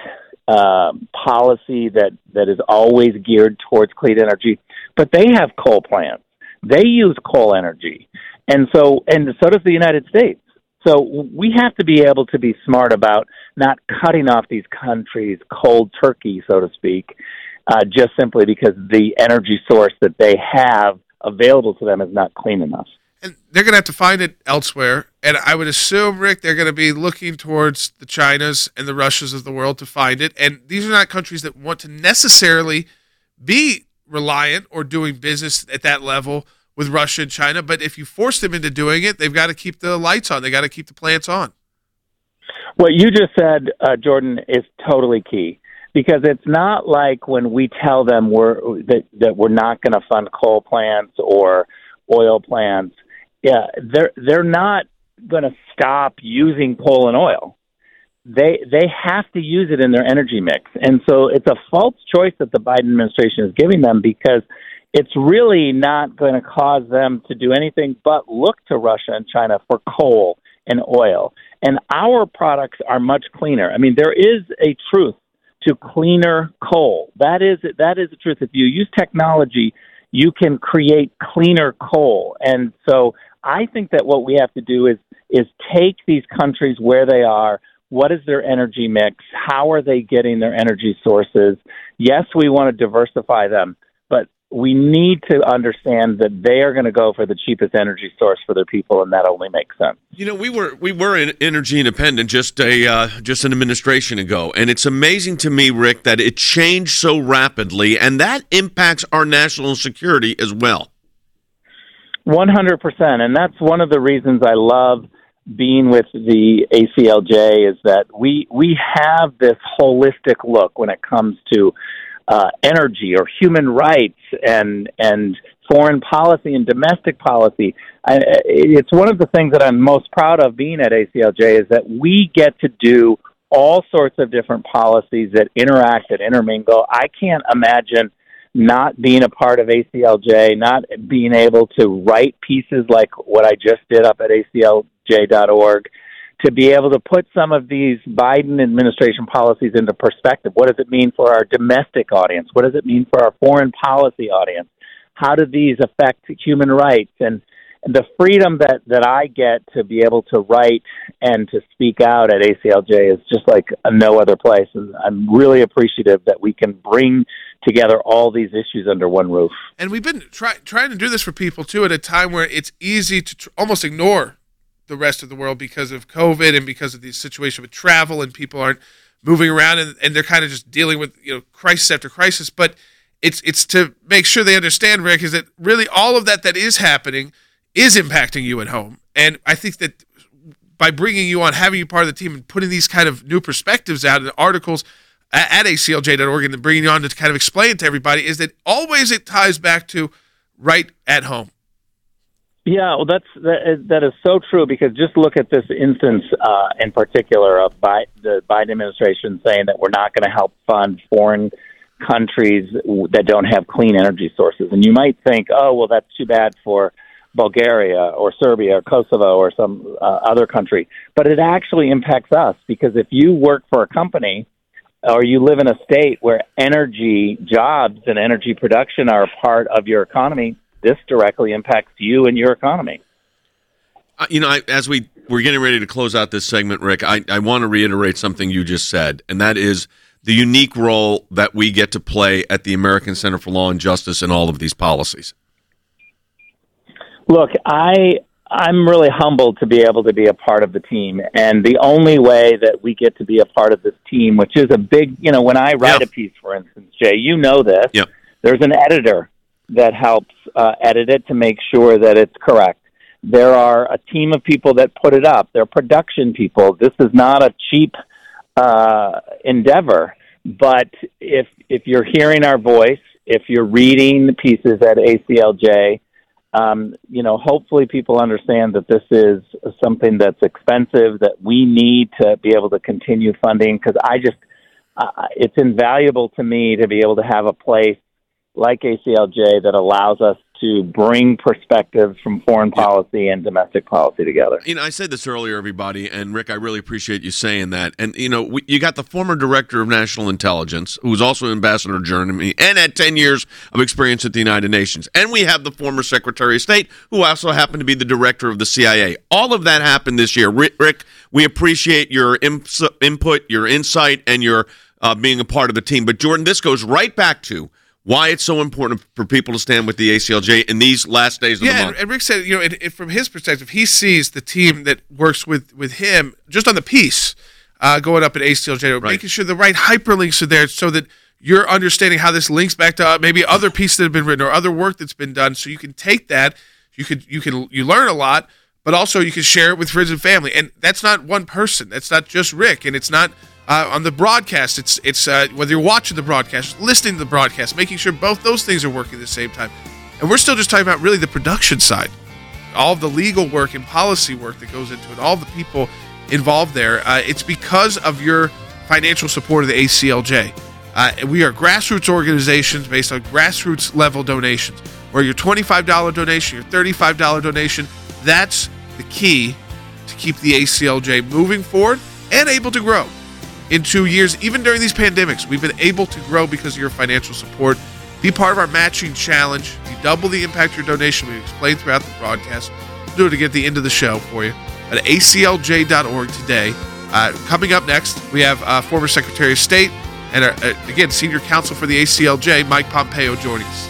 policy that is always geared towards clean energy. But they have coal plants. They use coal energy. And so does the United States. So we have to be able to be smart about not cutting off these countries cold turkey, so to speak, just simply because the energy source that they have available to them is not clean enough. And they're going to have to find it elsewhere. And I would assume, Rick, they're going to be looking towards the Chinas and the Russias of the world to find it. And these are not countries that want to necessarily be reliant or doing business at that level with Russia and China. But if you force them into doing it, they've got to keep the lights on. They got to keep the plants on. What you just said, Jordan, is totally key. Because it's not like when we tell them that we're not going to fund coal plants or oil plants. Yeah, they're not going to stop using coal and oil. They have to use it in their energy mix, and so it's a false choice that the Biden administration is giving them because it's really not going to cause them to do anything but look to Russia and China for coal and oil. And our products are much cleaner. I mean, there is a truth to cleaner coal. That is the truth. If you use technology, you can create cleaner coal. And so I think that what we have to do is take these countries where they are. What is their energy mix? How are they getting their energy sources? Yes, we want to diversify them, but we need to understand that they are going to go for the cheapest energy source for their people, and that only makes sense. You know, we were energy independent just an administration ago, and it's amazing to me, Rick, that it changed so rapidly, and that impacts our national security as well. 100%, and that's one of the reasons I love being with the ACLJ is that we have this holistic look when it comes to energy or human rights and foreign policy and domestic policy. It's one of the things that I'm most proud of being at ACLJ is that we get to do all sorts of different policies that interact and intermingle. I can't imagine not being a part of ACLJ, not being able to write pieces like what I just did up at ACLJ.org, to be able to put some of these Biden administration policies into perspective. What does it mean for our domestic audience? What does it mean for our foreign policy audience? How do these affect human rights? And the freedom that I get to be able to write and to speak out at ACLJ is just like no other place. And I'm really appreciative that we can bring together all these issues under one roof. And we've been trying to do this for people, too, at a time where it's easy to almost ignore the rest of the world because of COVID and because of the situation with travel and people aren't moving around and they're kind of just dealing with, crisis after crisis. But it's to make sure they understand, Rick, is that really all of that is happening is impacting you at home. And I think that by bringing you on, having you part of the team and putting these kind of new perspectives out in articles at ACLJ.org and then bringing you on to kind of explain it to everybody is that always it ties back to right at home. Yeah, well, that is so true because just look at this instance in particular of the Biden administration saying that we're not going to help fund foreign countries that don't have clean energy sources. And you might think, oh, well, that's too bad for Bulgaria or Serbia or Kosovo or some other country. But it actually impacts us, because if you work for a company or you live in a state where energy jobs and energy production are a part of your economy, this directly impacts you and your economy. As we're getting ready to close out this segment, Rick, I want to reiterate something you just said, and that is the unique role that we get to play at the American Center for Law and Justice in all of these policies. Look, I'm really humbled to be able to be a part of the team, and the only way that we get to be a part of this team, which is a big, when I write a piece, for instance, Jay, this, there's an editor that helps edit it to make sure that it's correct. There are a team of people that put it up. They're production people. This is not a cheap endeavor, but if you're hearing our voice, if you're reading the pieces at ACLJ, hopefully people understand that this is something that's expensive, that we need to be able to continue funding, because it's invaluable to me to be able to have a place like ACLJ that allows us to bring perspectives from foreign policy and domestic policy together. I said this earlier, everybody, and Rick, I really appreciate you saying that. And, you got the former director of national intelligence, who was also ambassador to Germany, and had 10 years of experience at the United Nations. And we have the former secretary of state, who also happened to be the director of the CIA. All of that happened this year. Rick, we appreciate your input, your insight, and your being a part of the team. But, Jordan, this goes right back to why it's so important for people to stand with the ACLJ in these last days of the month. And Rick said, from his perspective, he sees the team that works with him just on the piece going up at ACLJ, making sure the right hyperlinks are there so that you're understanding how this links back to maybe other pieces that have been written or other work that's been done. So you can take that, you learn a lot, but also you can share it with friends and family. And that's not one person. That's not just Rick, and it's not on the broadcast. It's whether you're watching the broadcast, listening to the broadcast, making sure both those things are working at the same time. And we're still just talking about really the production side, all of the legal work and policy work that goes into it, all the people involved there. It's because of your financial support of the ACLJ. We are grassroots organizations based on grassroots level donations, where your $25 donation, your $35 donation, that's the key to keep the ACLJ moving forward and able to grow. In 2 years, even during these pandemics, we've been able to grow because of your financial support. Be part of our matching challenge. You double the impact of your donation. We explained throughout the broadcast. We'll do it again at the end of the show for you at aclj.org today. Coming up next, we have former Secretary of State and, again, Senior Counsel for the ACLJ, Mike Pompeo, joining us.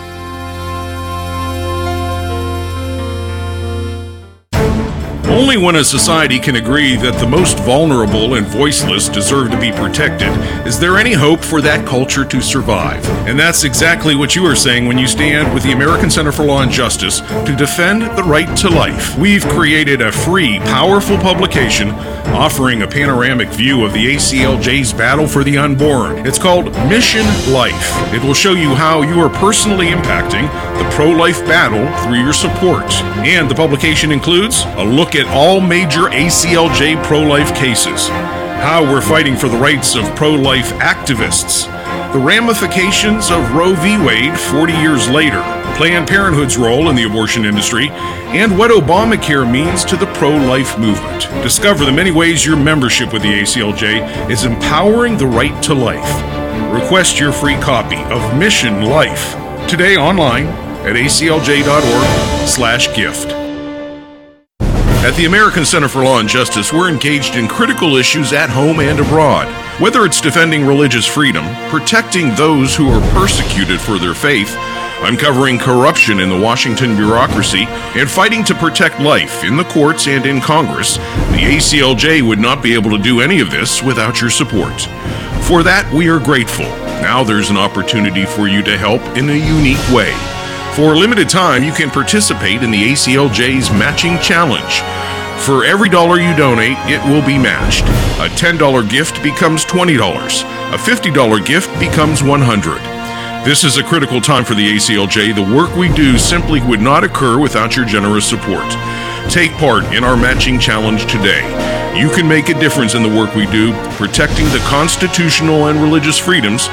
Only when a society can agree that the most vulnerable and voiceless deserve to be protected is there any hope for that culture to survive. And that's exactly what you are saying when you stand with the American Center for Law and Justice to defend the right to life. We've created a free, powerful publication offering a panoramic view of the ACLJ's battle for the unborn. It's called Mission Life. It will show you how you are personally impacting the pro-life battle through your support. And the publication includes a look at all major ACLJ pro-life cases, how we're fighting for the rights of pro-life activists, the ramifications of Roe v. Wade 40 years later, Planned Parenthood's role in the abortion industry, and what Obamacare means to the pro-life movement. Discover the many ways your membership with the ACLJ is empowering the right to life. Request your free copy of Mission Life today online at aclj.org/gift. At the American Center for Law and Justice, we're engaged in critical issues at home and abroad. Whether it's defending religious freedom, protecting those who are persecuted for their faith, uncovering corruption in the Washington bureaucracy, and fighting to protect life in the courts and in Congress, the ACLJ would not be able to do any of this without your support. For that, we are grateful. Now there's an opportunity for you to help in a unique way. For a limited time, you can participate in the ACLJ's Matching Challenge. For every dollar you donate, it will be matched. A $10 gift becomes $20. A $50 gift becomes $100. This is a critical time for the ACLJ. The work we do simply would not occur without your generous support. Take part in our Matching Challenge today. You can make a difference in the work we do, protecting the constitutional and religious freedoms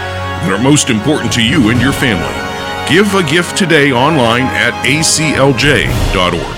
that are most important to you and your family. Give a gift today online at aclj.org.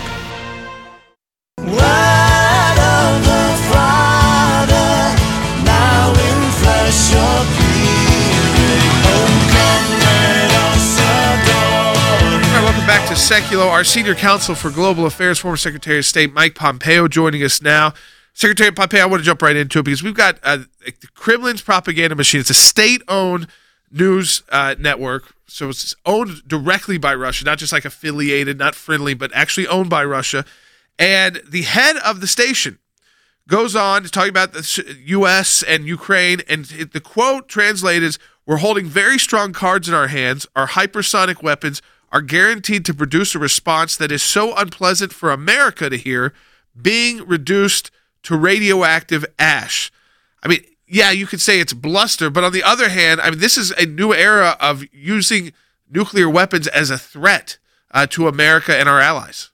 Back to Seculo, our senior counsel for global affairs, former Secretary of State Mike Pompeo, joining us now. Secretary Pompeo, I want to jump right into it because we've got the Kremlin's propaganda machine. It's a state-owned news network, so it's owned directly by Russia, not just like affiliated, not friendly, but actually owned by Russia. And the head of the station goes on to talk about the U.S. and Ukraine, and the quote translated is, "We're holding very strong cards in our hands. Our hypersonic weapons are guaranteed to produce a response that is so unpleasant for America to hear, being reduced to radioactive ash." I mean, yeah, you could say it's bluster, but on the other hand, I mean, this is a new era of using nuclear weapons as a threat to America and our allies.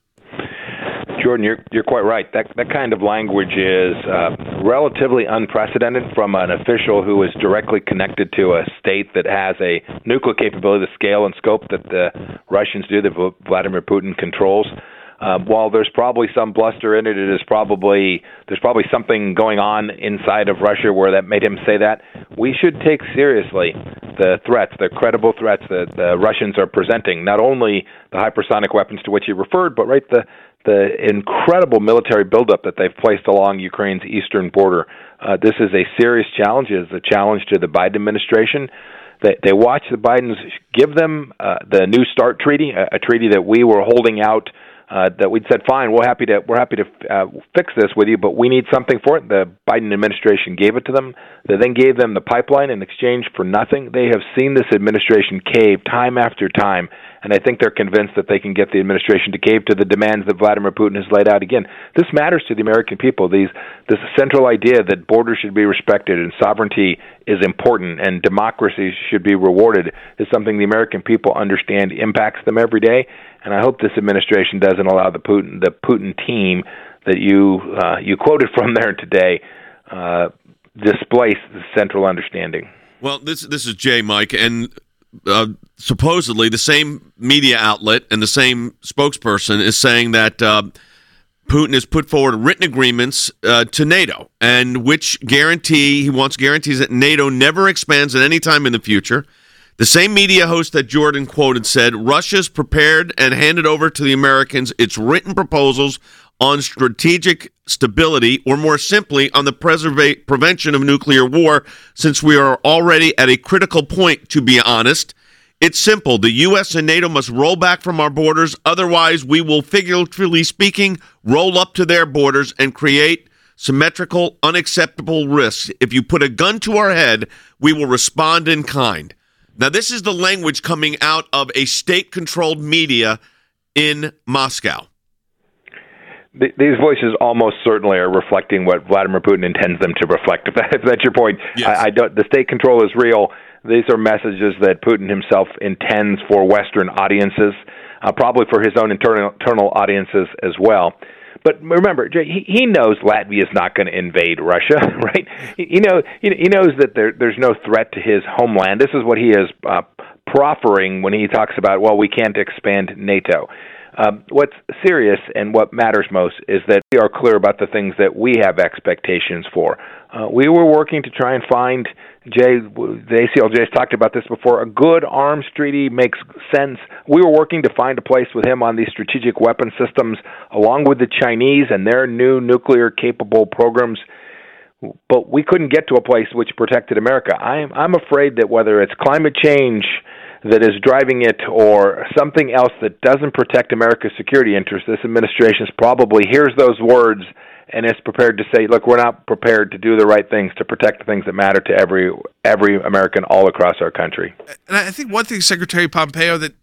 Jordan, you're quite right. That kind of language is relatively unprecedented from an official who is directly connected to a state that has a nuclear capability, the scale and scope that the Russians do, that Vladimir Putin controls. While there's probably some bluster in it, there's probably something going on inside of Russia where that made him say that. We should take seriously the threats, the credible threats that the Russians are presenting, not only the hypersonic weapons to which you referred, but the incredible military buildup that they've placed along Ukraine's eastern border. This is a serious challenge. It is a challenge to the Biden administration. They watch the Bidens give them the New START treaty, a treaty that we were holding out, that we'd said, fine, we're happy to fix this with you, but we need something for it. The Biden administration gave it to them. They then gave them the pipeline in exchange for nothing. They have seen this administration cave time after time, and I think they're convinced that they can get the administration to cave to the demands that Vladimir Putin has laid out. Again, this matters to the American people. This central idea that borders should be respected and sovereignty is important and democracy should be rewarded is something the American people understand impacts them every day. And I hope this administration doesn't allow the Putin team that you quoted from there today displace the central understanding. Well, this is Jay, Mike, and supposedly the same media outlet and the same spokesperson is saying that Putin has put forward written agreements to NATO, and which he wants guarantees that NATO never expands at any time in the future. The same media host that Jordan quoted said Russia's prepared and handed over to the Americans its written proposals on strategic stability, or more simply, on the prevention of nuclear war, since we are already at a critical point, to be honest. It's simple. The U.S. and NATO must roll back from our borders. Otherwise, we will, figuratively speaking, roll up to their borders and create symmetrical, unacceptable risks. If you put a gun to our head, we will respond in kind. Now, this is the language coming out of a state-controlled media in Moscow. These voices almost certainly are reflecting what Vladimir Putin intends them to reflect. If that's your point, yes. The state control is real. These are messages that Putin himself intends for Western audiences, probably for his own internal audiences as well. But remember, Jay, he knows Latvia is not going to invade Russia, right? He knows that there's no threat to his homeland. This is what he is proffering when he talks about, well, we can't expand NATO. What's serious and what matters most is that we are clear about the things that we have expectations for. We were working to try and find, Jay, the ACLJ has talked about this before, a good arms treaty makes sense. We were working to find a place with him on these strategic weapon systems, along with the Chinese and their new nuclear-capable programs, but we couldn't get to a place which protected America. I'm afraid that whether it's climate change that is driving it or something else that doesn't protect America's security interests, this administration probably hears those words and is prepared to say, look, we're not prepared to do the right things to protect the things that matter to every American all across our country. And I think one thing, Secretary Pompeo, that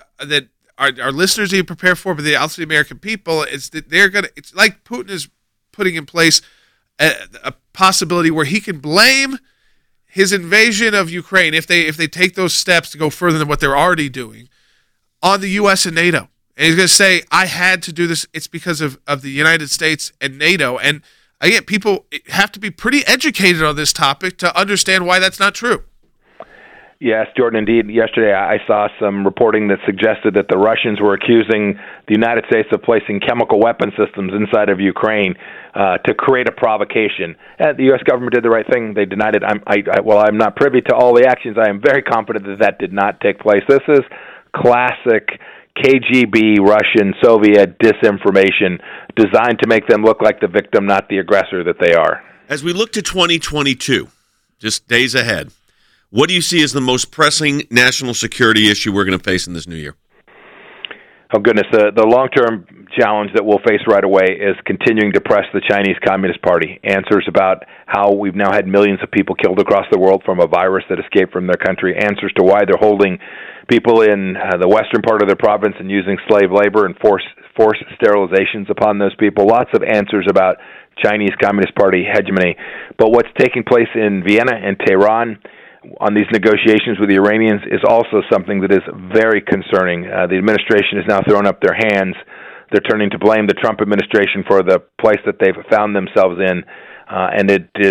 our listeners need to prepare for, but also the American people, is that it's like Putin is putting in place a possibility where he can blame his invasion of Ukraine, if they take those steps to go further than what they're already doing, on the U.S. and NATO. And he's going to say, I had to do this. It's because of the United States and NATO. And again, people have to be pretty educated on this topic to understand why that's not true. Yes, Jordan, indeed. Yesterday I saw some reporting that suggested that the Russians were accusing the United States of placing chemical weapon systems inside of Ukraine to create a provocation. The U.S. government did the right thing. They denied it. I'm not privy to all the actions. I am very confident that did not take place. This is classic KGB, Russian, Soviet disinformation designed to make them look like the victim, not the aggressor that they are. As we look to 2022, just days ahead, what do you see as the most pressing national security issue we're going to face in this new year? Oh, goodness. The long-term challenge that we'll face right away is continuing to press the Chinese Communist Party. Answers about how we've now had millions of people killed across the world from a virus that escaped from their country. Answers to why they're holding people in the western part of their province and using slave labor and forced sterilizations upon those people. Lots of answers about Chinese Communist Party hegemony. But what's taking place in Vienna and Tehran on these negotiations with the Iranians is also something that is very concerning. The administration has now thrown up their hands. They're turning to blame the Trump administration for the place that they've found themselves in, and it is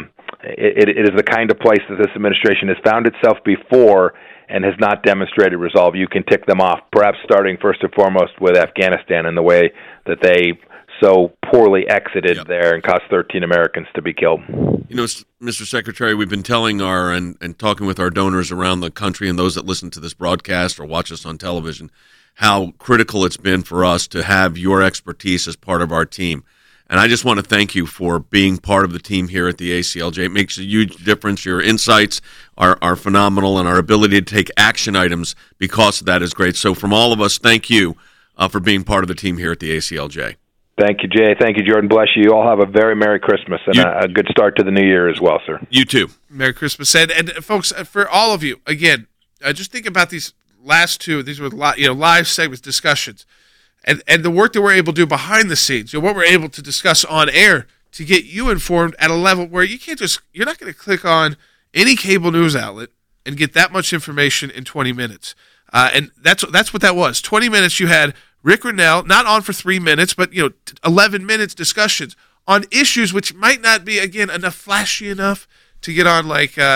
the kind of place that this administration has found itself before and has not demonstrated resolve. You can tick them off, perhaps starting first and foremost with Afghanistan and the way that they so poorly exited there and caused 13 Americans to be killed. You know, Mr. Secretary, we've been telling and talking with our donors around the country and those that listen to this broadcast or watch us on television how critical it's been for us to have your expertise as part of our team. And I just want to thank you for being part of the team here at the ACLJ. It makes a huge difference. Your insights are phenomenal, and our ability to take action items because of that is great. So from all of us, thank you for being part of the team here at the ACLJ. Thank you, Jay. Thank you, Jordan. Bless you. You all have a very Merry Christmas and a good start to the new year as well, sir. You too. Merry Christmas. And folks, for all of you, again, just think about these last two. These were live segments, discussions, and the work that we're able to do behind the scenes. What we're able to discuss on air to get you informed at a level where you're not going to click on any cable news outlet and get that much information in 20 minutes. And that's what that was. 20 minutes you had Rick Rennell, not on for 3 minutes, but 11 minutes discussions on issues which might not be, again, flashy enough to get on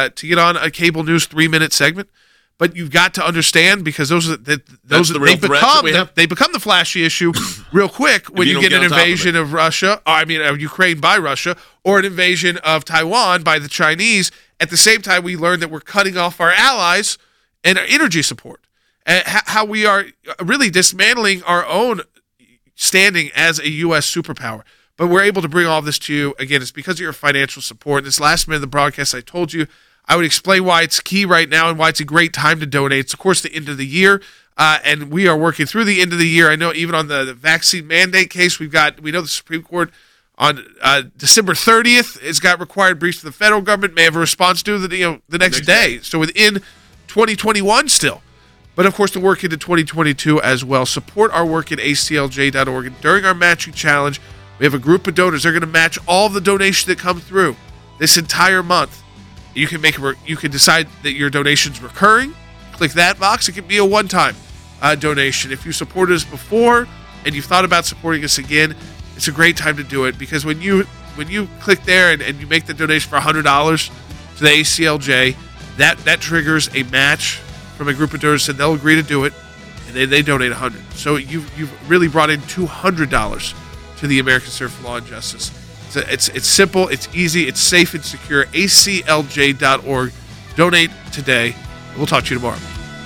a cable news 3-minute segment. But you've got to understand, because they become the flashy issue real quick when you get an invasion of Russia, Ukraine by Russia, or an invasion of Taiwan by the Chinese. At the same time, we learn that we're cutting off our allies and our energy support. And how we are really dismantling our own standing as a U.S. superpower. But we're able to bring all this to you. Again, it's because of your financial support. This last minute of the broadcast, I told you I would explain why it's key right now and why it's a great time to donate. It's, of course, the end of the year, and we are working through the end of the year. I know even on the vaccine mandate case, we know the Supreme Court on December 30th has got required briefs to the federal government, may have a response due the next day. So within 2021 still. But, of course, the work into 2022 as well. Support our work at aclj.org. And during our matching challenge, we have a group of donors. They're going to match all the donations that come through this entire month. You can decide that your donation's recurring. Click that box. It can be a one-time donation. If you supported us before and you've thought about supporting us again, it's a great time to do it, because when you click there and you make the donation for $100 to the ACLJ, that triggers a match from a group of donors, and they'll agree to do it, and they donate $100. So you've really brought in $200 to the American Center for Law and Justice. It's simple, it's easy, it's safe and secure. ACLJ.org. Donate today. We'll talk to you tomorrow.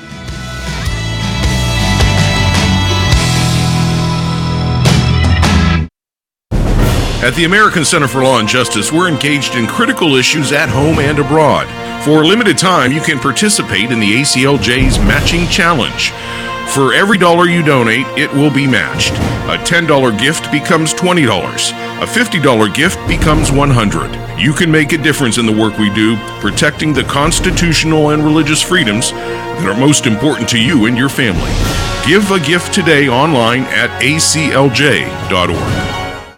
At the American Center for Law and Justice, we're engaged in critical issues at home and abroad. For a limited time, you can participate in the ACLJ's Matching Challenge. For every $1 you donate, it will be matched. A $10 gift becomes $20. A $50 gift becomes $100. You can make a difference in the work we do, protecting the constitutional and religious freedoms that are most important to you and your family. Give a gift today online at aclj.org.